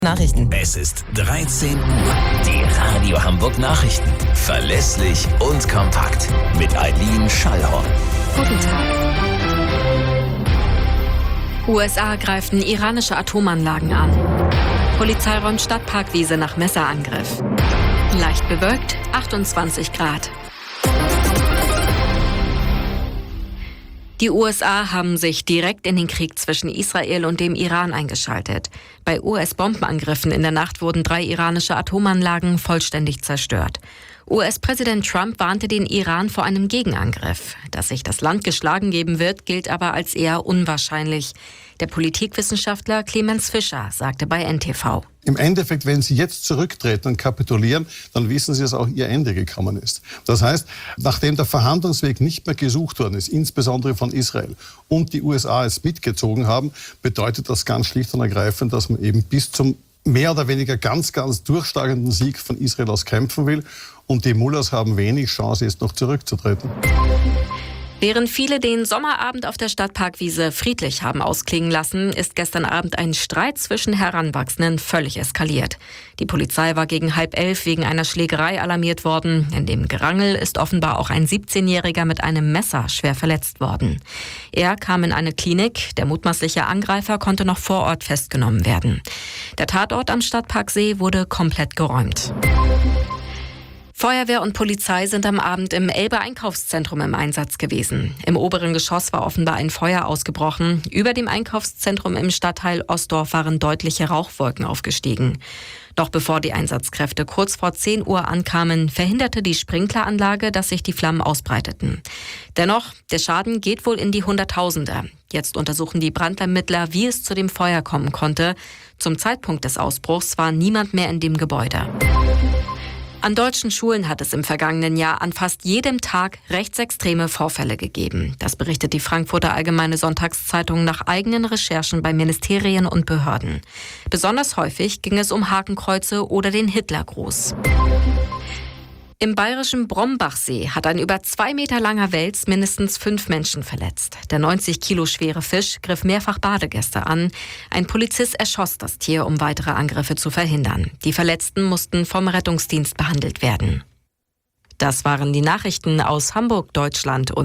Nachrichten. Es ist 13 Uhr. Die Radio Hamburg Nachrichten. Verlässlich und kompakt. Mit Eileen Schallhorn. Guten Tag. USA greifen iranische Atomanlagen an. Polizei räumt Stadtparkwiese nach Messerangriff. Leicht bewölkt, 28 Grad. Die USA haben sich direkt in den Krieg zwischen Israel und dem Iran eingeschaltet. Bei US-Bombenangriffen in der Nacht wurden 3 iranische Atomanlagen vollständig zerstört. US-Präsident Trump warnte den Iran vor einem Gegenangriff. Dass sich das Land geschlagen geben wird, gilt aber als eher unwahrscheinlich. Der Politikwissenschaftler Clemens Fischer sagte bei NTV: Im Endeffekt, wenn Sie jetzt zurücktreten und kapitulieren, dann wissen Sie, dass auch Ihr Ende gekommen ist. Das heißt, nachdem der Verhandlungsweg nicht mehr gesucht worden ist, insbesondere von Israel, und die USA es mitgezogen haben, bedeutet das ganz schlicht und ergreifend, dass man eben bis zum mehr oder weniger ganz durchstarkenden Sieg von Israel aus kämpfen will. Und die Mullahs haben wenig Chance, jetzt noch zurückzutreten. Während viele den Sommerabend auf der Stadtparkwiese friedlich haben ausklingen lassen, ist gestern Abend ein Streit zwischen Heranwachsenden völlig eskaliert. Die Polizei war gegen 10:30 wegen einer Schlägerei alarmiert worden. In dem Gerangel ist offenbar auch ein 17-Jähriger mit einem Messer schwer verletzt worden. Er kam in eine Klinik. Der mutmaßliche Angreifer konnte noch vor Ort festgenommen werden. Der Tatort am Stadtparksee wurde komplett geräumt. Feuerwehr und Polizei sind am Abend im Elbe-Einkaufszentrum im Einsatz gewesen. Im oberen Geschoss war offenbar ein Feuer ausgebrochen. Über dem Einkaufszentrum im Stadtteil Ostdorf waren deutliche Rauchwolken aufgestiegen. Doch bevor die Einsatzkräfte kurz vor 10 Uhr ankamen, verhinderte die Sprinkleranlage, dass sich die Flammen ausbreiteten. Dennoch, der Schaden geht wohl in die Hunderttausende. Jetzt untersuchen die Brandermittler, wie es zu dem Feuer kommen konnte. Zum Zeitpunkt des Ausbruchs war niemand mehr in dem Gebäude. An deutschen Schulen hat es im vergangenen Jahr an fast jedem Tag rechtsextreme Vorfälle gegeben. Das berichtet die Frankfurter Allgemeine Sonntagszeitung nach eigenen Recherchen bei Ministerien und Behörden. Besonders häufig ging es um Hakenkreuze oder den Hitlergruß. Im bayerischen Brombachsee hat ein über 2 Meter langer Wels mindestens 5 Menschen verletzt. Der 90 Kilo schwere Fisch griff mehrfach Badegäste an. Ein Polizist erschoss das Tier, um weitere Angriffe zu verhindern. Die Verletzten mussten vom Rettungsdienst behandelt werden. Das waren die Nachrichten aus Hamburg, Deutschland und